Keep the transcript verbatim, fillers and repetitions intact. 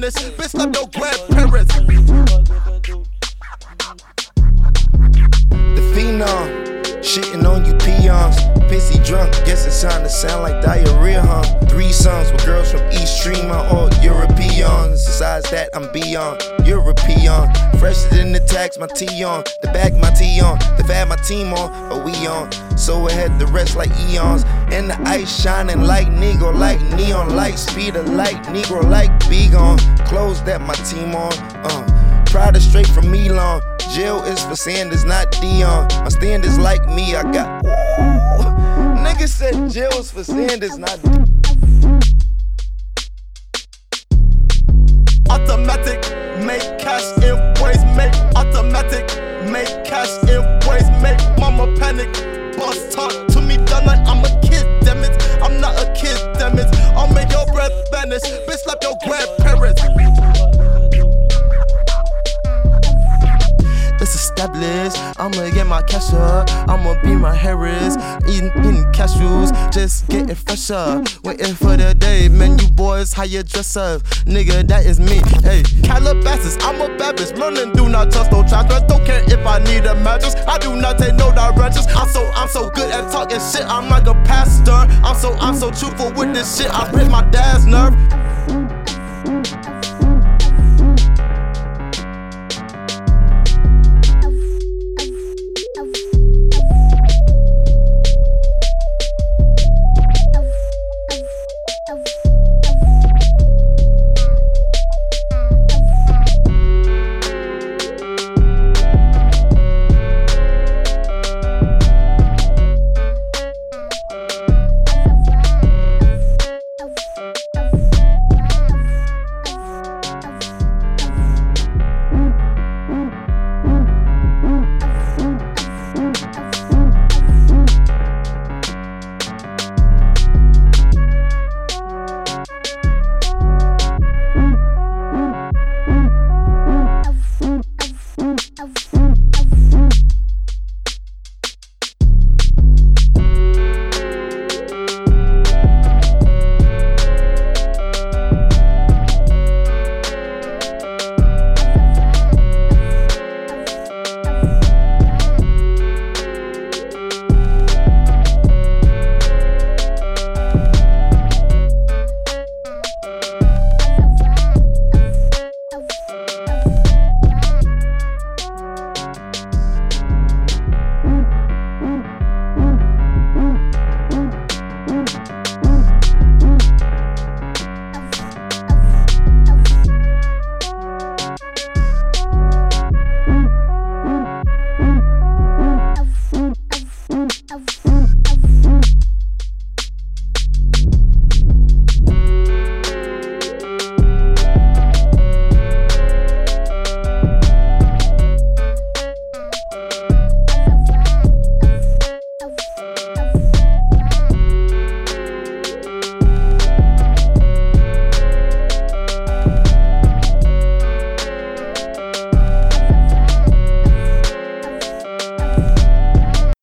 Spanish. Bitch, like your grandparents. The phenom, shitting on you peons. Pissy drunk, guess it's time to sound like diarrhea, huh? Three sons with girls from East Stream, I'm all Europeans. Besides that, I'm beyond European. Fresher than the tax, my T on. The bag, my T on. The fab, my team on. But we on. So ahead the rest like eons. And the ice shining like Negro, like neon light. Speed of light, Negro like be gone. Clothes that my team on. Uh, Prada straight from Milan. Jill is for Sanders, not Dion. My standards like me, I got. Ooh. Niggas said Jill's for Sanders, not. Automatic, make cash invoice, make automatic, make cash invoice, make mama panic. Boss talk to me done like I'm a kid, damn it. I'm not a kid, damn it. I'll make your breath vanish, bitch, slap your grandparents. It's established, I'ma get my cash up, I'ma be my Harris, eating, eating cashews, just getting fresher, waiting for the day, man, you boys, how you dress up, nigga, that is me, hey, Calabasas, I'm a Baptist, learning, do not trust no trappers, don't care if I need a mattress, I do not take no directions, I'm so, I'm so good at talking shit, I'm like a pastor, I'm so, I'm so truthful with this shit, I hit my dad's nerve.